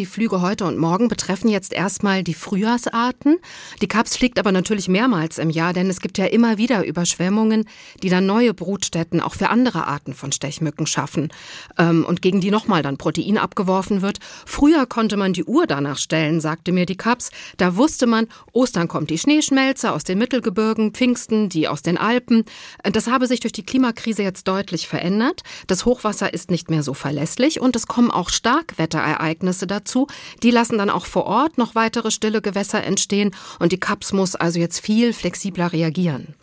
die Flüge heute und morgen betreffen jetzt erstmal die Frühjahrsarten. Die CAPS fliegt aber natürlich mehrmals im Jahr, denn es gibt ja immer wieder Überschwemmungen, die dann neue Brutstätten auch für andere Arten von Stechmücken schaffen und gegen die nochmal dann Protein abgeworfen wird. Früher konnte man die Uhr danach stellen, sagte mir die CAPS. Da wusste man, Ostern kommt die Schneeschmelze aus den Mittelgebirgen, Pfingsten die aus den Alpen. Das habe sich durch die Klimakrise jetzt deutlich verändert. Das Hochwasser ist nicht mehr so verlässlich und es kommen auch Starkwetterereignisse dazu. Die lassen dann auch vor Ort noch weitere stille Gewässer entstehen und die CAPS muss also jetzt viel flexibler reagieren.